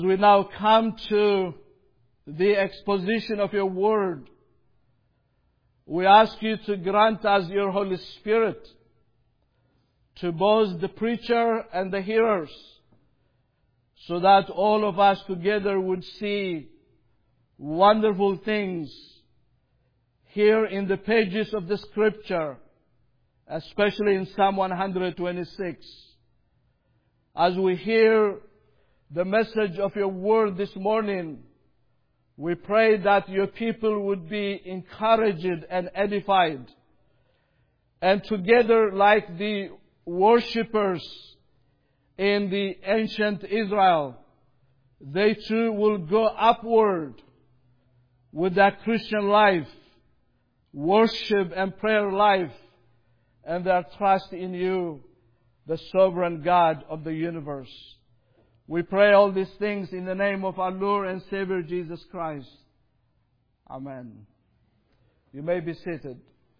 We now come to the exposition of your word. We ask you to grant us your Holy Spirit to both the preacher and the hearers, so that all of us together would see wonderful things here in the pages of the Scripture, especially in Psalm 126. As we hear the message of your word this morning, we pray that your people would be encouraged and edified. And together, like the worshippers in the ancient Israel, they too will go upward with that Christian life, worship and prayer life, and their trust in you, the sovereign God of the universe. We pray all these things in the name of our Lord and Savior Jesus Christ. Amen. You may be seated.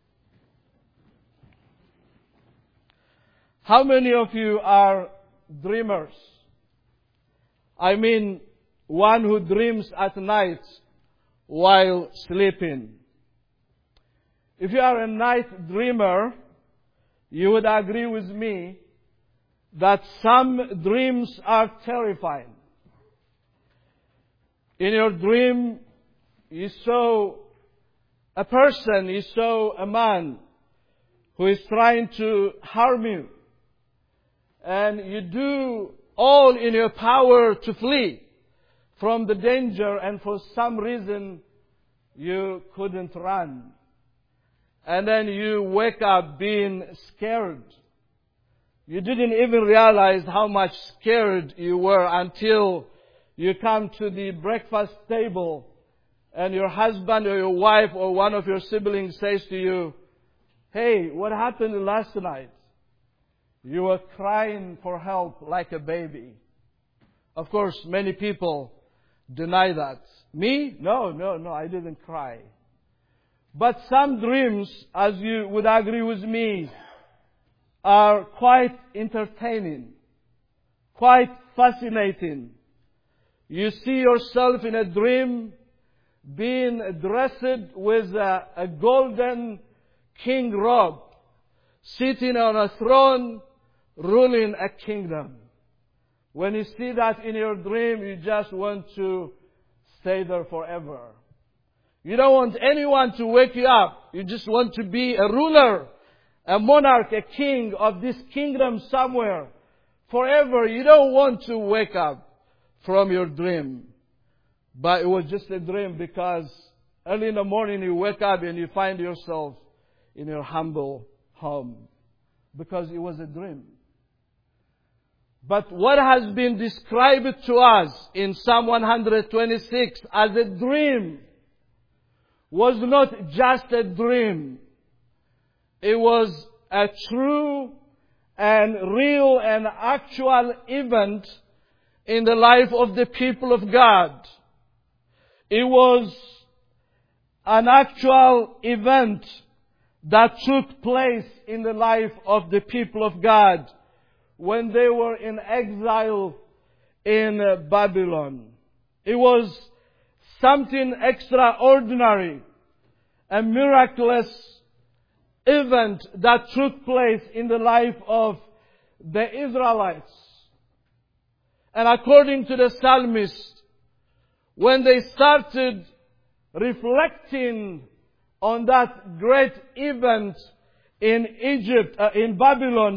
How many of you are dreamers? I mean, one who dreams at night while sleeping. If you are a night dreamer, you would agree with me that some dreams are terrifying. In your dream, you saw a person, you saw a man who is trying to harm you. And you do all in your power to flee from the danger, and for some reason you couldn't run. And then you wake up being scared. You didn't even realize how much scared you were until you come to the breakfast table and your husband or your wife or one of your siblings says to you, "Hey, what happened last night?" You were crying for help like a baby. Of course, many people deny that. Me? No, I didn't cry. But some dreams, as you would agree with me, are quite entertaining, quite fascinating. You see yourself in a dream being dressed with a golden king robe, sitting on a throne, ruling a kingdom. When you see that in your dream, you just want to stay there forever. You don't want anyone to wake you up. You just want to be a ruler, a monarch, a king of this kingdom somewhere forever. You don't want to wake up from your dream. But it was just a dream because early in the morning you wake up and you find yourself in your humble home. Because it was a dream. But what has been described to us in Psalm 126 as a dream was not just a dream. It was a true and real and actual event in the life of the people of God. It was an actual event that took place in the life of the people of God when they were in exile in Babylon. It was something extraordinary, a miraculous event that took place in the life of the Israelites. And according to the psalmist, when they started reflecting on that great event in Babylon,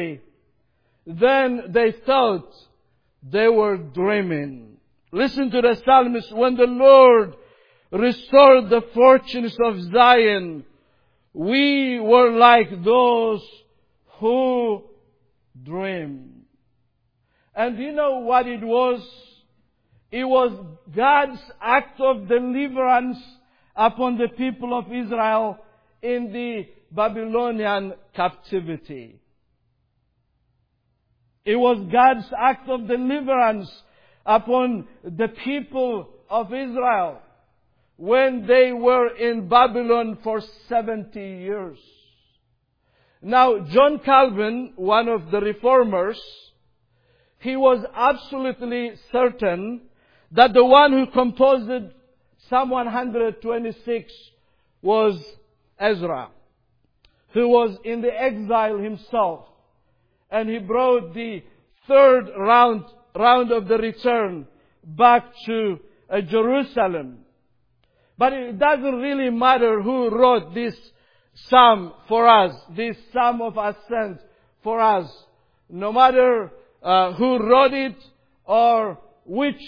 then they thought they were dreaming. Listen to the psalmist. When the Lord restored the fortunes of Zion, we were like those who dream. And you know what it was? It was God's act of deliverance upon the people of Israel in the Babylonian captivity. It was God's act of deliverance upon the people of Israel when they were in Babylon for 70 years. Now, John Calvin, one of the reformers, he was absolutely certain that the one who composed Psalm 126 was Ezra, who was in the exile himself. And he brought the third round of the return back to Jerusalem. But it doesn't really matter who wrote this psalm for us, this psalm of ascent for us. No matter who wrote it or which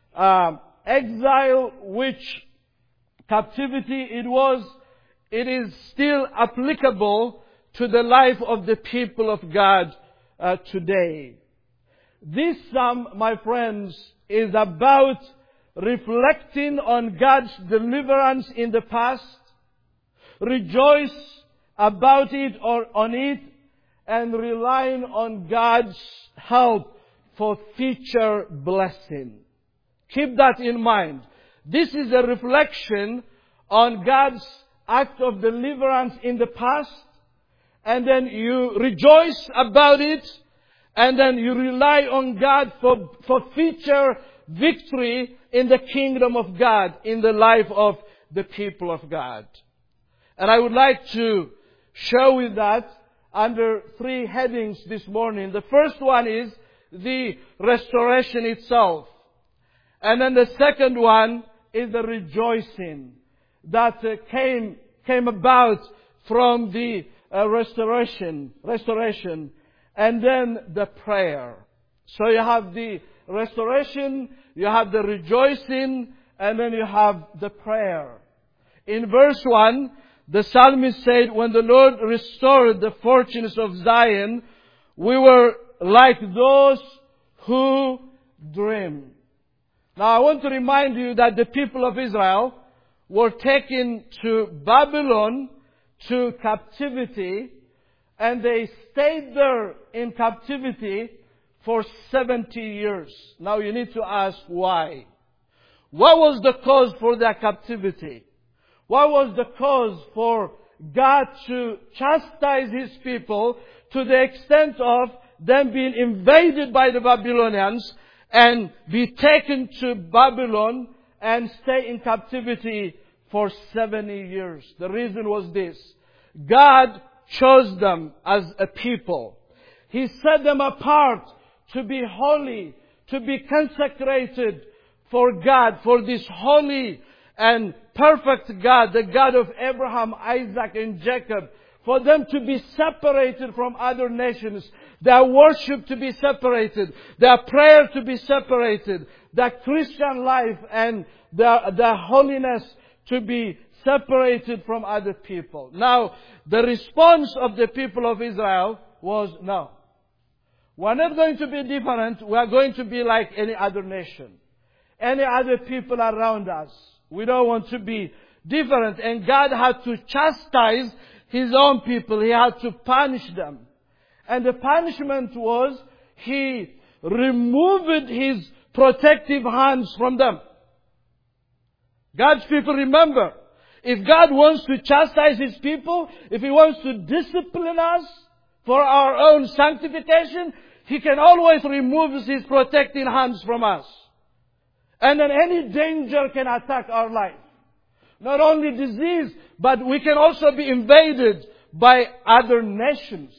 exile, which captivity it was, it is still applicable to the life of the people of God today. This psalm, my friends, is about reflecting on God's deliverance in the past, rejoice about it or on it, and relying on God's help for future blessing. Keep that in mind. This is a reflection on God's act of deliverance in the past, and then you rejoice about it, and then you rely on God for future victory in the kingdom of God, in the life of the people of God. And I would like to show you that under three headings this morning. The first one is the restoration itself. And then the second one is the rejoicing that came about from the restoration. And then the prayer. So you have the restoration, you have the rejoicing, and then you have the prayer. In verse 1, the psalmist said, when the Lord restored the fortunes of Zion, we were like those who dream. Now I want to remind you that the people of Israel were taken to Babylon, to captivity, and they stayed there in captivity for 70 years. Now you need to ask why. What was the cause for their captivity? What was the cause for God to chastise His people to the extent of them being invaded by the Babylonians and be taken to Babylon and stay in captivity for 70 years? The reason was this. God chose them as a people. He set them apart to be holy, to be consecrated for God, for this holy and perfect God, the God of Abraham, Isaac, and Jacob, for them to be separated from other nations, their worship to be separated, their prayer to be separated, their Christian life and their holiness to be separated from other people. Now, the response of the people of Israel was, no. We're not going to be different. We are going to be like any other nation, any other people around us. We don't want to be different. And God had to chastise His own people. He had to punish them. And the punishment was, He removed His protective hands from them. God's people, remember, if God wants to chastise His people, if He wants to discipline us for our own sanctification, He can always remove His protecting hands from us. And then any danger can attack our life. Not only disease, but we can also be invaded by other nations.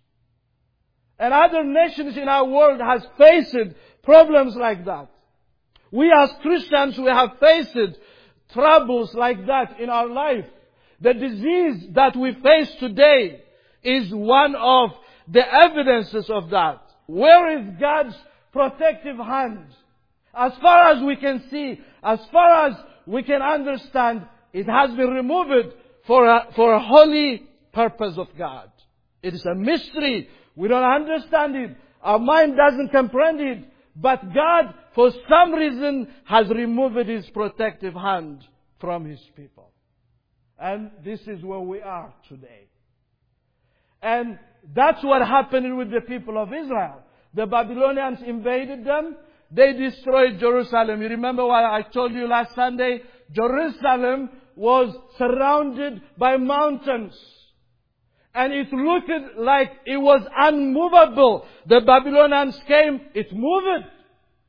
And other nations in our world has faced problems like that. We as Christians, we have faced troubles like that in our life. The disease that we face today is one of the evidences of that. Where is God's protective hand? As far as we can see, as far as we can understand, it has been removed for a holy purpose of God. It is a mystery. We don't understand it. Our mind doesn't comprehend it. But God, for some reason, has removed His protective hand from His people. And this is where we are today. And that's what happened with the people of Israel. The Babylonians invaded them. They destroyed Jerusalem. You remember what I told you last Sunday? Jerusalem was surrounded by mountains. And it looked like it was unmovable. The Babylonians came, it moved.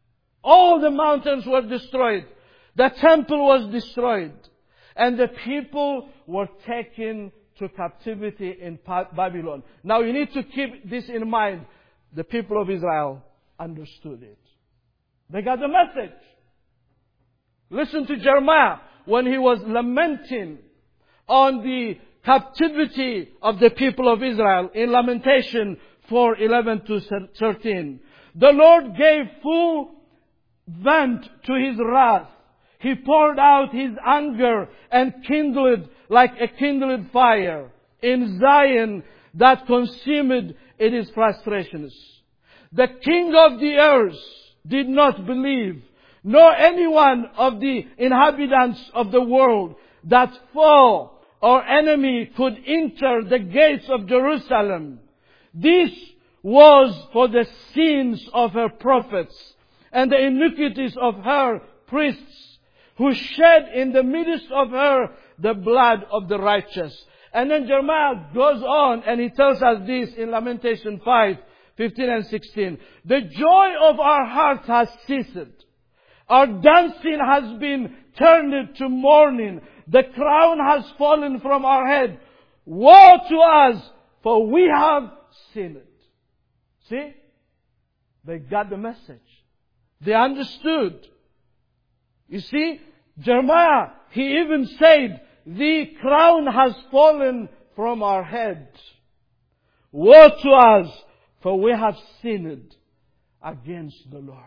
All the mountains were destroyed. The temple was destroyed. And the people were taken to captivity in Babylon. Now you need to keep this in mind. The people of Israel understood it. They got the message. Listen to Jeremiah when he was lamenting on the captivity of the people of Israel in Lamentation 4:11-13. The Lord gave full vent to His wrath. He poured out His anger and kindled like a kindled fire in Zion that consumed in His frustrations. The King of the earth did not believe, nor anyone of the inhabitants of the world, that foe or enemy could enter the gates of Jerusalem. This was for the sins of her prophets and the iniquities of her priests, who shed in the midst of her the blood of the righteous. And then Jeremiah goes on and he tells us this in Lamentation 5:15 and 16. The joy of our hearts has ceased. Our dancing has been turned to mourning. The crown has fallen from our head. Woe to us, for we have sinned. See? They got the message. They understood. You see, Jeremiah, he even said, the crown has fallen from our head. Woe to us, for we have sinned against the Lord.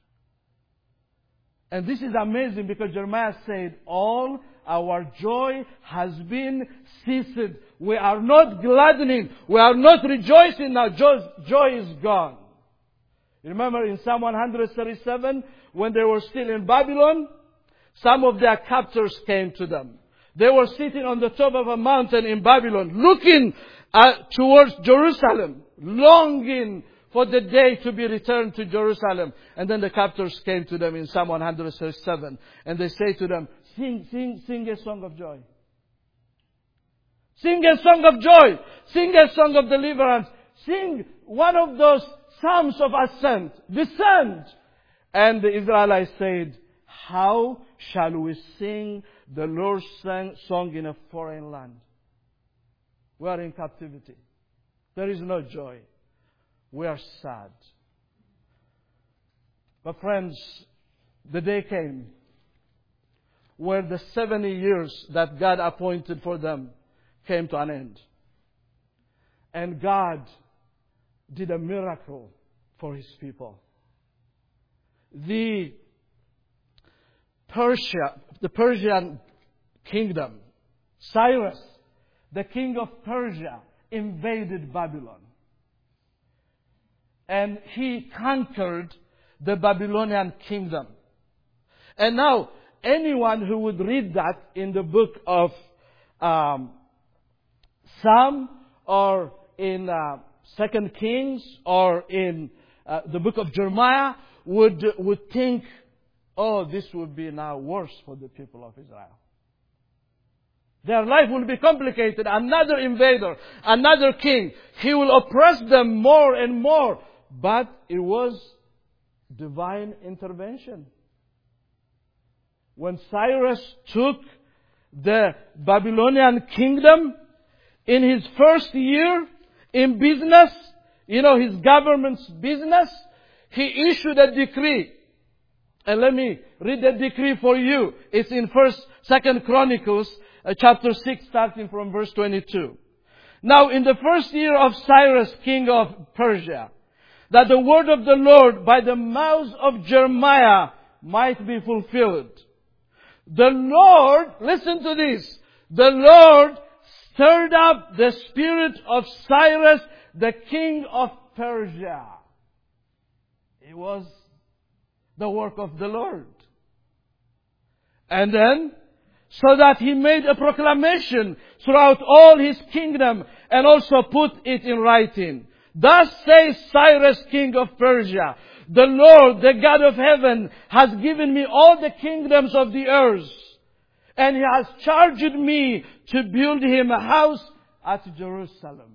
And this is amazing because Jeremiah said, all our joy has been ceased. We are not gladdening. We are not rejoicing now. Joy is gone. You remember in Psalm 137, when they were still in Babylon, some of their captors came to them. They were sitting on the top of a mountain in Babylon, looking towards Jerusalem, longing for the day to be returned to Jerusalem. And then the captors came to them in Psalm 137. And they say to them, sing a song of joy. Sing a song of joy. Sing a song of deliverance. Sing one of those psalms of ascent. Descend. And the Israelites said, how shall we sing the Lord's song in a foreign land? We are in captivity. There is no joy. We are sad. But friends, the day came where the 70 years that God appointed for them came to an end. And God did a miracle for His people. The Persian kingdom, Cyrus, the king of Persia, invaded Babylon. And he conquered the Babylonian kingdom. And now, anyone who would read that in the book of Psalm or in 2 Kings or in the book of Jeremiah would think, oh, this would be now worse for the people of Israel. Their life will be complicated. Another invader, another king. He will oppress them more and more. But it was divine intervention. When Cyrus took the Babylonian kingdom in his first year in business, his government's business, he issued a decree. And let me read the decree for you. It's in 2 Chronicles chapter 6, starting from verse 22. Now, in the first year of Cyrus, king of Persia, that the word of the Lord by the mouth of Jeremiah might be fulfilled. The Lord, listen to this, the Lord stirred up the spirit of Cyrus, the king of Persia. It was the work of the Lord. And then, so that he made a proclamation throughout all his kingdom and also put it in writing. Thus says Cyrus, king of Persia, the Lord, the God of heaven, has given me all the kingdoms of the earth, and He has charged me to build Him a house at Jerusalem,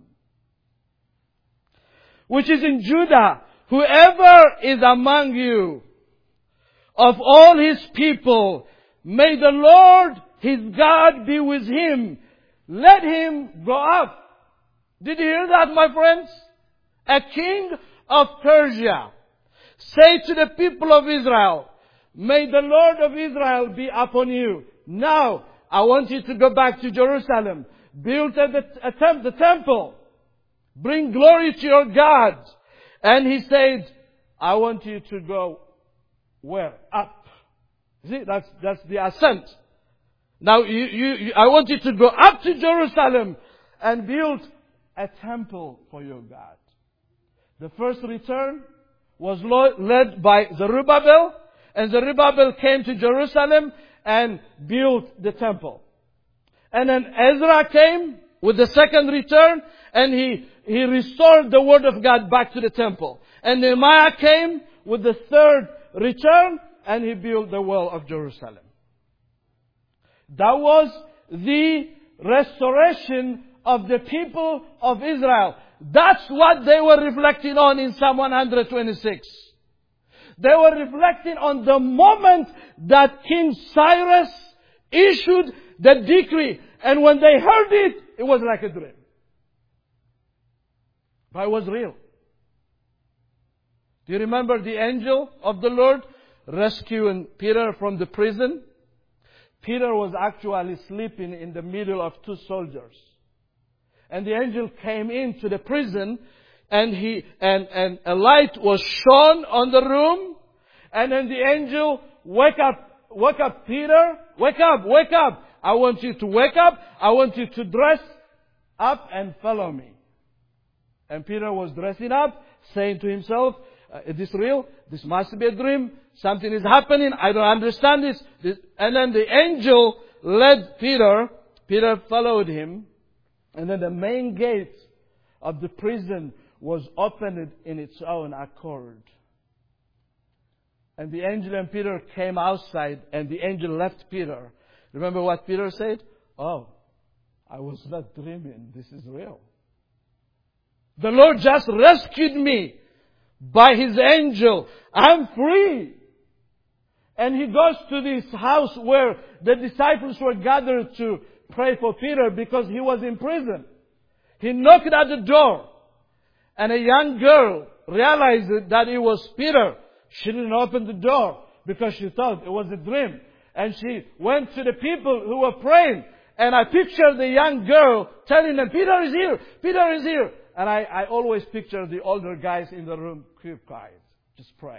which is in Judah. Whoever is among you of all His people. May the Lord, his God, be with him. Let him go up. Did you hear that, my friends? A king of Persia say to the people of Israel, may the Lord of Israel be upon you. Now, I want you to go back to Jerusalem. Build the temple. Bring glory to your God. And he said, I want you to go where? Up. See, that's the ascent. Now, I want you to go up to Jerusalem and build a temple for your God. The first return was led by Zerubbabel, and Zerubbabel came to Jerusalem and built the temple. And then Ezra came with the second return, and he restored the word of God back to the temple. And Nehemiah came with the third return, and he built the wall of Jerusalem. That was the restoration of the people of Israel. That's what they were reflecting on in Psalm 126. They were reflecting on the moment that King Cyrus issued the decree. And when they heard it, it was like a dream. But it was real. Do you remember the angel of the Lord rescuing Peter from the prison? Peter was actually sleeping in the middle of two soldiers. And the angel came into the prison, and a light was shone on the room, and then the angel wake up Peter, wake up. I want you to wake up. I want you to dress up and follow me. And Peter was dressing up, saying to himself, is this real? This must be a dream. Something is happening. I don't understand this. And then the angel led Peter. Peter followed him. And then the main gate of the prison was opened in its own accord. And the angel and Peter came outside, and the angel left Peter. Remember what Peter said? Oh, I was not dreaming. This is real. The Lord just rescued me by His angel. I'm free. And he goes to this house where the disciples were gathered to pray for Peter because he was in prison. He knocked at the door, and a young girl realized that it was Peter. She didn't open the door because she thought it was a dream. And she went to the people who were praying, and I pictured the young girl telling them, Peter is here, Peter is here. And I always picture the older guys in the room, keep quiet, just pray.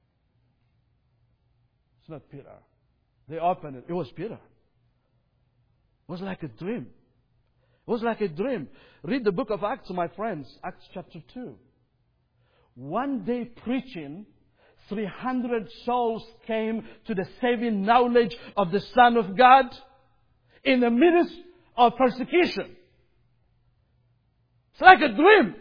It's not Peter. They opened it. It was Peter. It was like a dream. It was like a dream. Read the book of Acts, my friends. Acts chapter 2. One day preaching, 300 souls came to the saving knowledge of the Son of God in the midst of persecution. It's like a dream.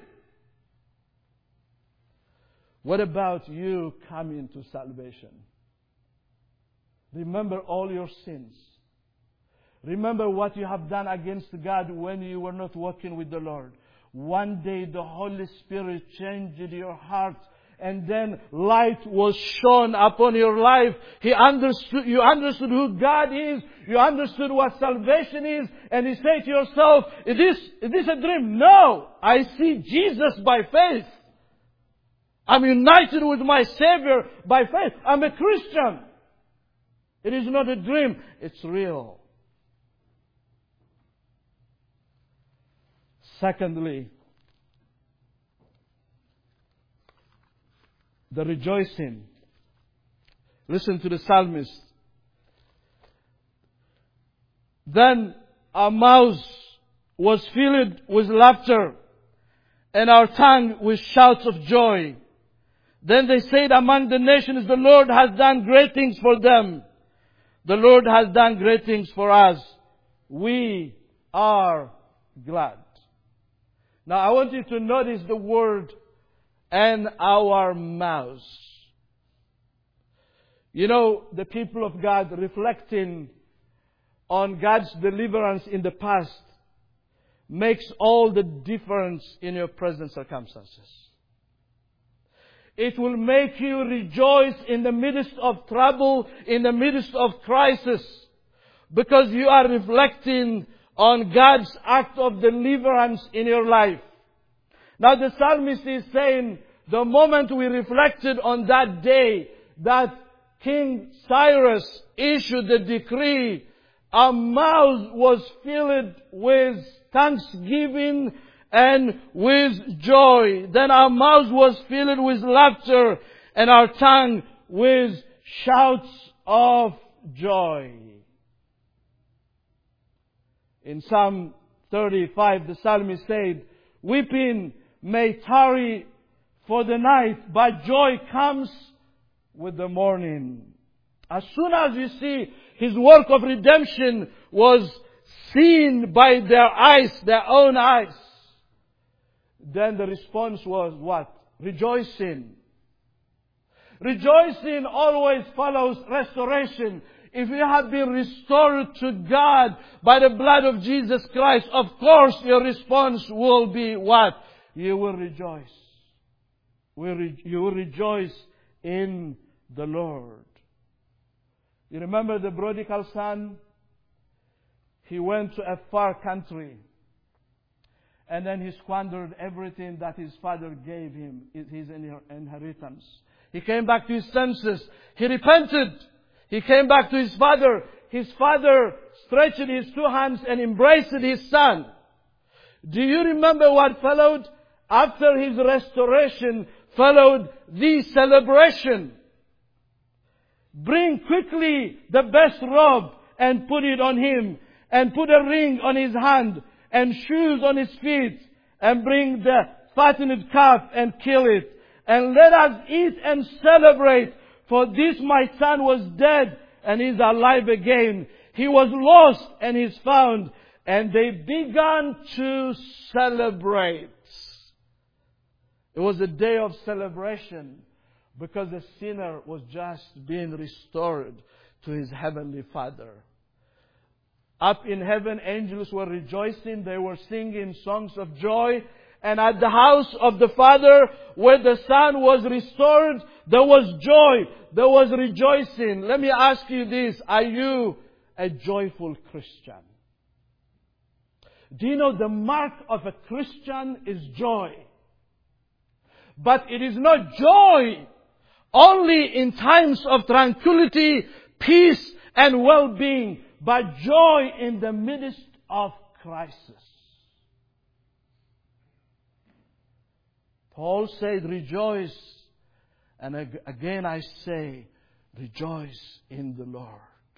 What about you coming to salvation? Remember all your sins. Remember what you have done against God when you were not walking with the Lord. One day the Holy Spirit changed your heart, and then light was shone upon your life. You understood who God is. You understood what salvation is. And you say to yourself, is this a dream? No! I see Jesus by faith. I'm united with my Savior by faith. I'm a Christian. It is not a dream. It's real. Secondly, the rejoicing. Listen to the psalmist. Then our mouth was filled with laughter, and our tongue with shouts of joy. Then they said among the nations, the Lord has done great things for them. The Lord has done great things for us. We are glad. Now I want you to notice the word, and our mouths. You know, the people of God reflecting on God's deliverance in the past makes all the difference in your present circumstances. It will make you rejoice in the midst of trouble, in the midst of crisis, because you are reflecting on God's act of deliverance in your life. Now the psalmist is saying, the moment we reflected on that day that King Cyrus issued the decree, our mouth was filled with thanksgiving and with joy. Then our mouth was filled with laughter and our tongue with shouts of joy. In Psalm 35, the psalmist said, weeping may tarry for the night, but joy comes with the morning. As soon as you see His work of redemption was seen by their eyes, their own eyes, then the response was what? Rejoicing. Rejoicing always follows restoration. If you have been restored to God by the blood of Jesus Christ, of course your response will be what? You will rejoice. You will rejoice in the Lord. You remember the prodigal son? He went to a far country. And then he squandered everything that his father gave him, his inheritance. He came back to his senses. He repented. He came back to his father. His father stretched his two hands and embraced his son. Do you remember what followed? After his restoration followed the celebration. Bring quickly the best robe and put it on him, and put a ring on his hand and shoes on his feet, and bring the fattened calf and kill it. And let us eat and celebrate, for this my son was dead and is alive again. He was lost and is found. And they began to celebrate. It was a day of celebration because the sinner was just being restored to his heavenly Father. Up in heaven, angels were rejoicing. They were singing songs of joy. And at the house of the Father, where the Son was restored, there was joy. There was rejoicing. Let me ask you this. Are you a joyful Christian? Do you know the mark of a Christian is joy? But it is not joy only in times of tranquility, peace, and well-being, but joy in the midst of crisis. Paul said, rejoice. And again I say, rejoice in the Lord.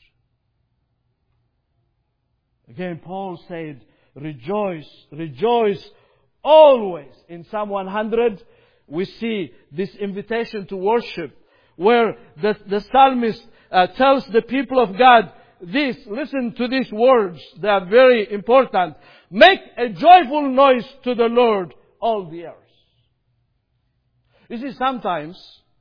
Again, Paul said, rejoice, rejoice always. In Psalm 100, we see this invitation to worship, where the psalmist tells the people of God this. Listen to these words. They are very important. Make a joyful noise to the Lord, all the earth. You see, sometimes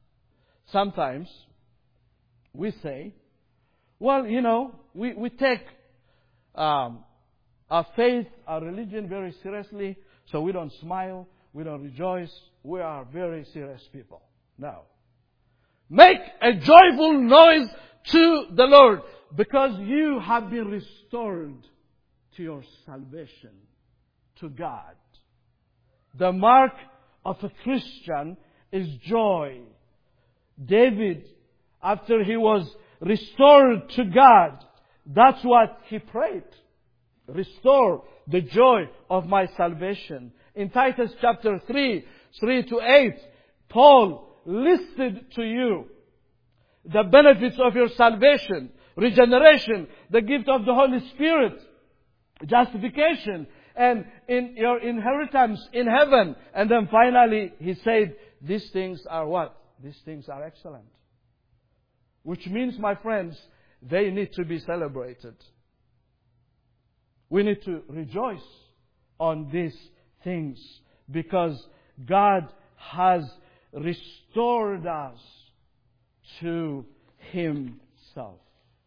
we say, well, you know, we take our faith, our religion very seriously, so we don't smile, we don't rejoice. We are very serious people. No. Make a joyful noise to the Lord, because you have been restored to your salvation, to God. The mark of a Christian is joy. David, after he was restored to God, that's what he prayed. Restore the joy of my salvation. In Titus chapter 3:3-8, Paul listed to you the benefits of your salvation, regeneration, the gift of the Holy Spirit, justification, and in your inheritance in heaven. And then finally, he said, these things are what? These things are excellent. Which means, my friends, they need to be celebrated. We need to rejoice on these things because God has restored us to Himself.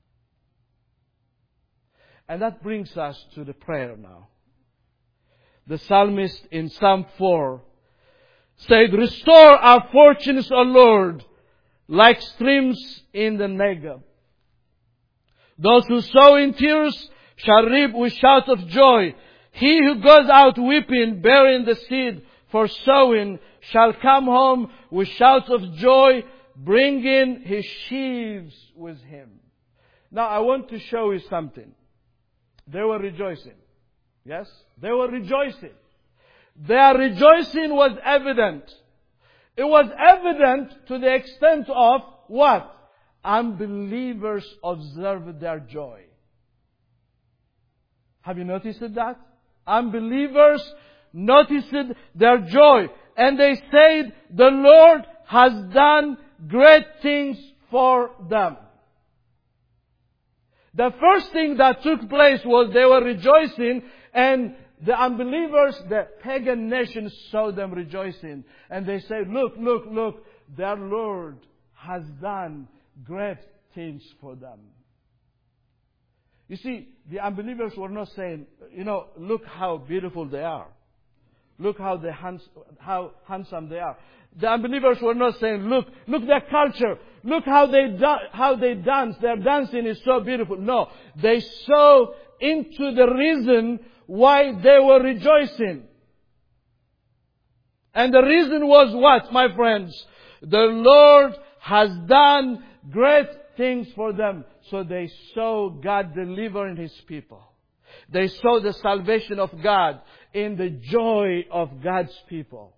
And that brings us to the prayer now. The psalmist in Psalm 4 said, "Restore our fortunes, O Lord, like streams in the Negev. Those who sow in tears shall reap with shouts of joy. He who goes out weeping, bearing the seed for sowing, shall come home with shouts of joy, bringing his sheaves with him." Now I want to show you something. They were rejoicing. Yes? They were rejoicing. Their rejoicing was evident. It was evident to the extent of what? Unbelievers observed their joy. Have you noticed that? Unbelievers noticed their joy. And they said, "The Lord has done great things for them." The first thing that took place was they were rejoicing, and the unbelievers, the pagan nations, saw them rejoicing. And they said, "Look, look, look, their Lord has done great things for them." You see, the unbelievers were not saying, "Look how beautiful they are. Look how handsome they are." The unbelievers were not saying, look their culture. Look how they dance. Their dancing is so beautiful." No, they saw into the reason why they were rejoicing. And the reason was what, my friends? The Lord has done great things for them. So they saw God delivering His people. They saw the salvation of God in the joy of God's people.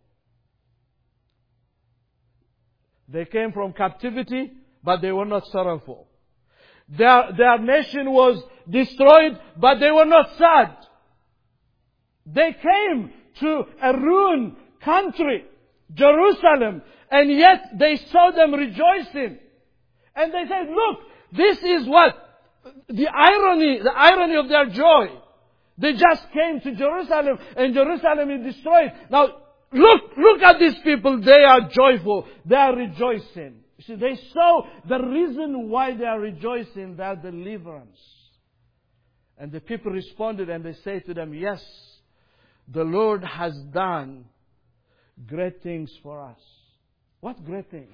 They came from captivity, but they were not sorrowful. Their nation was destroyed, but they were not sad. They came to a ruined country, Jerusalem, and yet they saw them rejoicing. And they said, "Look, this is what? The irony of their joy. They just came to Jerusalem, and Jerusalem is destroyed. Now, look at these people. They are joyful. They are rejoicing." You see, they saw the reason why they are rejoicing, their deliverance. And the people responded and they say to them, "Yes, the Lord has done great things for us." What great things?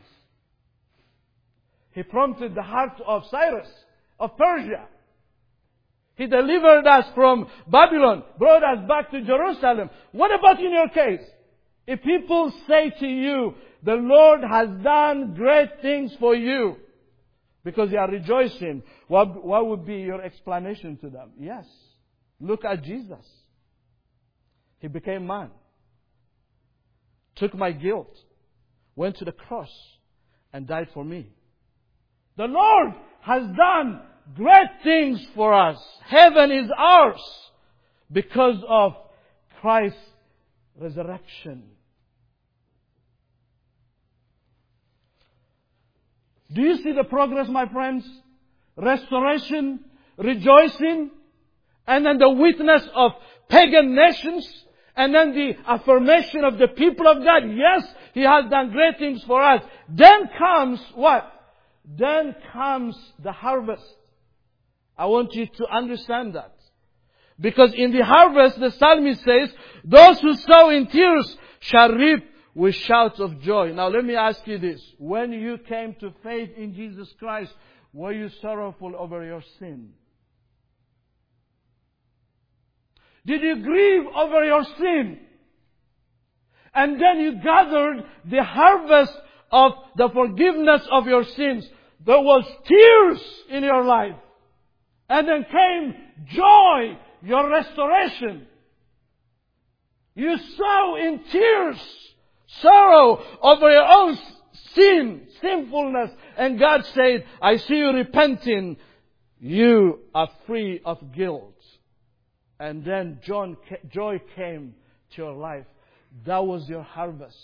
He prompted the heart of Cyrus, of Persia. He delivered us from Babylon, brought us back to Jerusalem. What about in your case? If people say to you, "The Lord has done great things for you," because you are rejoicing, what would be your explanation to them? Yes, look at Jesus. He became man, took my guilt, went to the cross, and died for me. The Lord has done great things for us. Heaven is ours because of Christ's resurrection. Do you see the progress, my friends? Restoration, rejoicing, and then the witness of pagan nations, and then the affirmation of the people of God. Yes, He has done great things for us. Then comes what? Then comes the harvest. I want you to understand that. Because in the harvest, the psalmist says, "Those who sow in tears shall reap with shouts of joy." Now let me ask you this. When you came to faith in Jesus Christ, were you sorrowful over your sin? Did you grieve over your sin? And then you gathered the harvest of the forgiveness of your sins. There was tears in your life. And then came joy, your restoration. You sow in tears, sorrow over your own sin, sinfulness. And God said, "I see you repenting. You are free of guilt." And then joy came to your life. That was your harvest.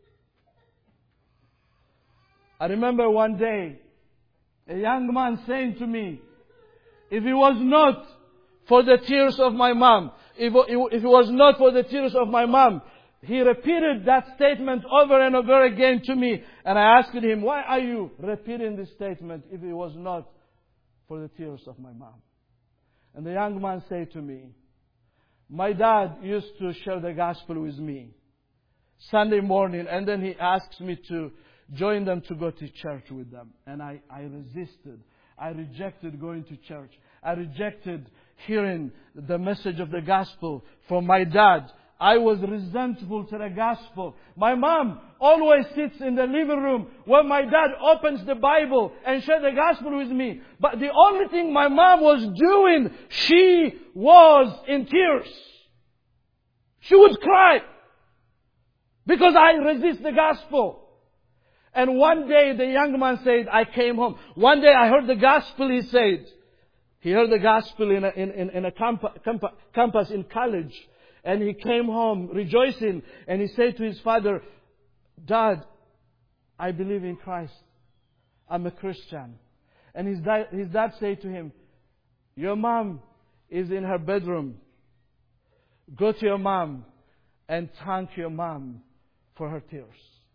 I remember one day, a young man saying to me, if it was not for the tears of my mom, if it was not for the tears of my mom, he repeated that statement over and over again to me. And I asked him, "Why are you repeating this statement if it was not for the tears of my mom?" And the young man said to me, "My dad used to share the gospel with me. Sunday morning, and then he asks me to join them to go to church with them. And I resisted. I rejected going to church. I rejected hearing the message of the gospel from my dad. I was resentful to the gospel. My mom always sits in the living room when my dad opens the Bible and shares the gospel with me. But the only thing my mom was doing, she was in tears. She would cry because I resist the gospel. And one day the young man said, I came home. One day I heard the gospel, he said. He heard the gospel in a campus in college. And he came home rejoicing. And he said to his father, Dad, I believe in Christ. I'm a Christian. And his dad said to him, your mom is in her bedroom. Go to your mom and thank your mom for her tears.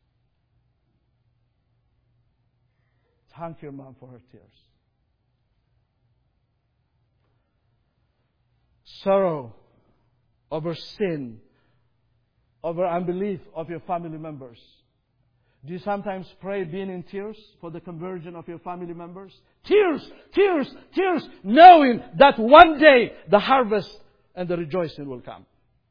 Thank your mom for her tears. Sorrow over sin, over unbelief of your family members. Do you sometimes pray being in tears for the conversion of your family members? Tears, tears, tears, knowing that one day the harvest and the rejoicing will come.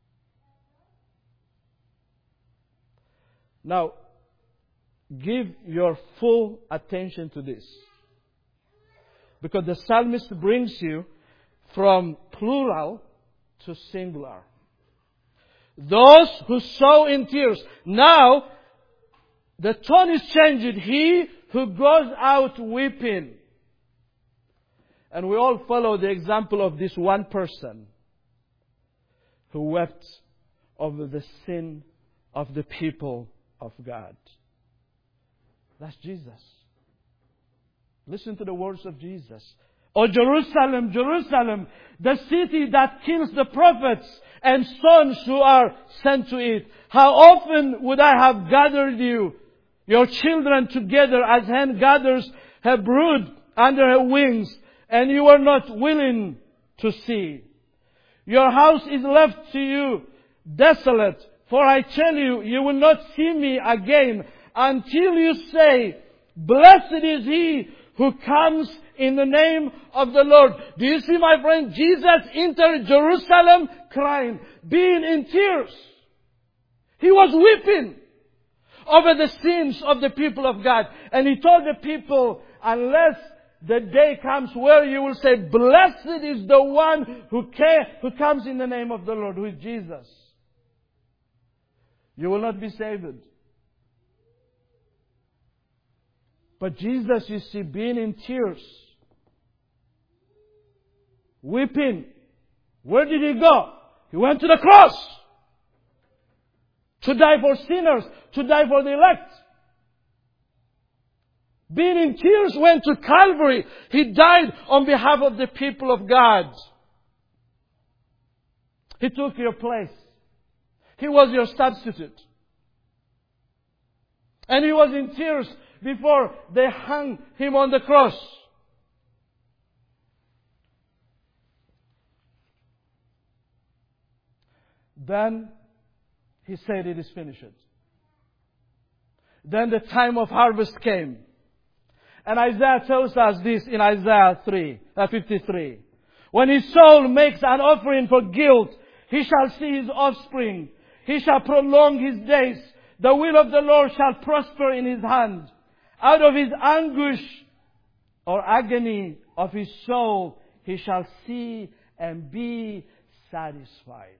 Now, give your full attention to this. Because the psalmist brings you from plural to singular. Those who sow in tears. Now, the tone is changed. He who goes out weeping. And we all follow the example of this one person who wept over the sin of the people of God. That's Jesus. Listen to the words of Jesus. O Jerusalem, Jerusalem, the city that kills the prophets and sons who are sent to it. How often would I have gathered you, your children, together as hen gathers her brood under her wings, and you were not willing to see. Your house is left to you desolate, for I tell you, you will not see me again until you say, blessed is he who comes in the name of the Lord. Do you see, my friend? Jesus entered Jerusalem crying, being in tears. He was weeping over the sins of the people of God. And He told the people, unless the day comes where you will say, blessed is the one who comes in the name of the Lord, who is Jesus, you will not be saved. But Jesus, you see, being in tears, weeping. Where did He go? He went to the cross to die for sinners, to die for the elect. Being in tears, went to Calvary. He died on behalf of the people of God. He took your place. He was your substitute. And He was in tears before they hung Him on the cross. Then He said, it is finished. Then the time of harvest came. And Isaiah tells us this in Isaiah 53. When his soul makes an offering for guilt, he shall see his offspring. He shall prolong his days. The will of the Lord shall prosper in his hand. Out of his anguish or agony of his soul, he shall see and be satisfied.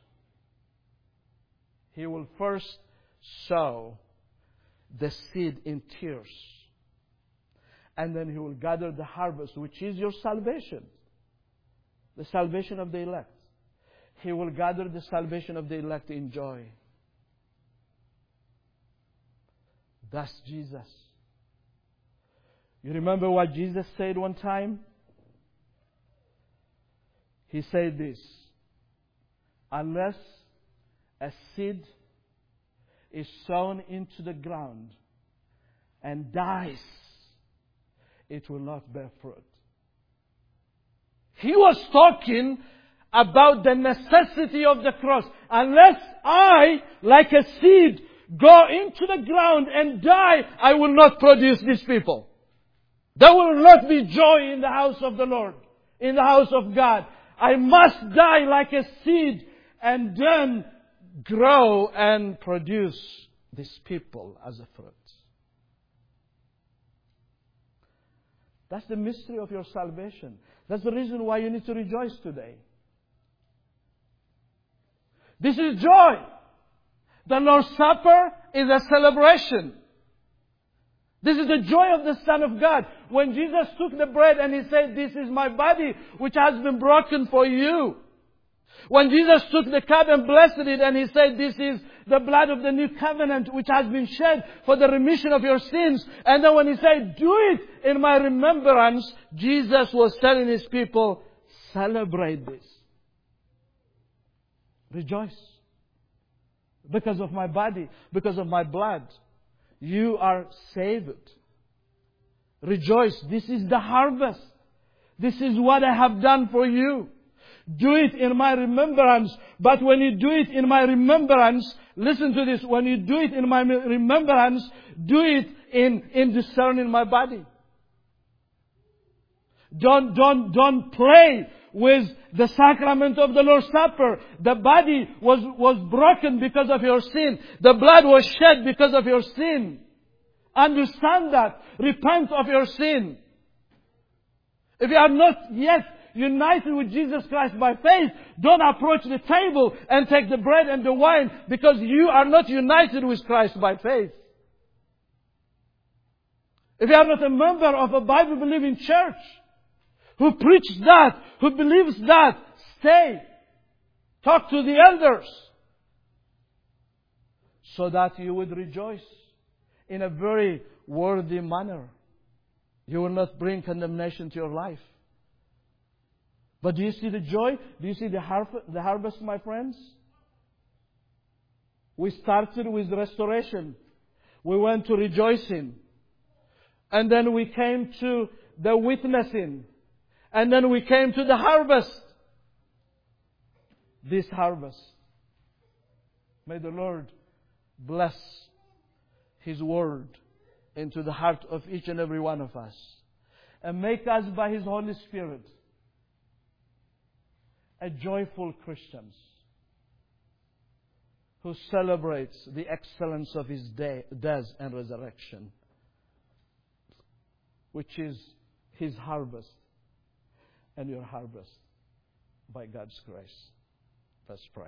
He will first sow the seed in tears. And then He will gather the harvest, which is your salvation. The salvation of the elect. He will gather the salvation of the elect in joy. That's Jesus. You remember what Jesus said one time? He said this: unless a seed is sown into the ground and dies, it will not bear fruit. He was talking about the necessity of the cross. Unless I, like a seed, go into the ground and die, I will not produce these people. There will not be joy in the house of the Lord, in the house of God. I must die like a seed and then grow and produce these people as a fruit. That's the mystery of your salvation. That's the reason why you need to rejoice today. This is joy. The Lord's Supper is a celebration. This is the joy of the Son of God. When Jesus took the bread and He said, "This is my body which has been broken for you." When Jesus took the cup and blessed it and He said, "This is the blood of the new covenant which has been shed for the remission of your sins." And then when He said, "Do it in my remembrance," Jesus was telling His people, celebrate this. Rejoice. Because of my body, because of my blood, you are saved. Rejoice. This is the harvest. This is what I have done for you. Do it in my remembrance. But when you do it in my remembrance, listen to this. When you do it in my remembrance, do it in discerning my body. Don't play with the sacrament of the Lord's Supper. The body was broken because of your sin. The blood was shed because of your sin. Understand that. Repent of your sin. If you are not yet united with Jesus Christ by faith, don't approach the table and take the bread and the wine because you are not united with Christ by faith. If you are not a member of a Bible-believing church who preaches that, who believes that, stay. Talk to the elders so that you would rejoice in a very worthy manner. You will not bring condemnation to your life. But do you see the joy? Do you see the harvest, my friends? We started with restoration. We went to rejoicing. And then we came to the witnessing. And then we came to the harvest. This harvest. May the Lord bless His Word into the heart of each and every one of us. And make us by His Holy Spirit a joyful Christians who celebrates the excellence of His death and resurrection, which is His harvest and your harvest by God's grace. Let's pray.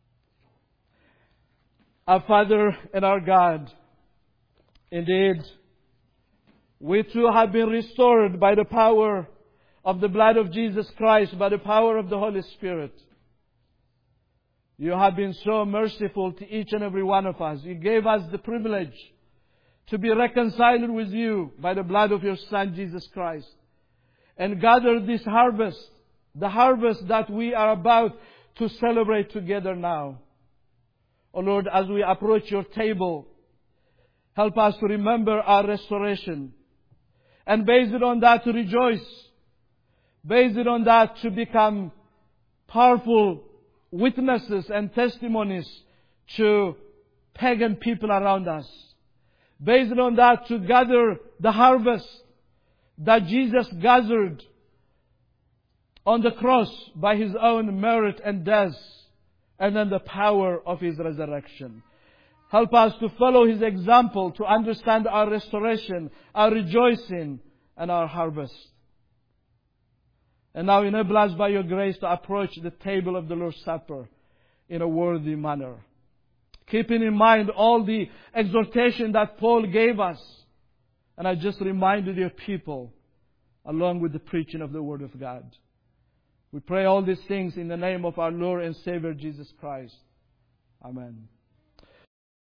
Our Father and our God, indeed, we too have been restored by the power of the blood of Jesus Christ, by the power of the Holy Spirit. You have been so merciful to each and every one of us. You gave us the privilege to be reconciled with you by the blood of your Son, Jesus Christ. And gather this harvest, the harvest that we are about to celebrate together now. Oh Lord, as we approach your table, help us to remember our restoration. And based on that to rejoice. Based on that to become powerful witnesses and testimonies to pagan people around us. Based on that to gather the harvest that Jesus gathered on the cross by His own merit and death, and then the power of His resurrection. Help us to follow His example, to understand our restoration, our rejoicing, and our harvest. And now enable us by your grace to approach the table of the Lord's Supper in a worthy manner. Keeping in mind all the exhortation that Paul gave us. And I just reminded your people, along with the preaching of the Word of God. We pray all these things in the name of our Lord and Savior Jesus Christ. Amen.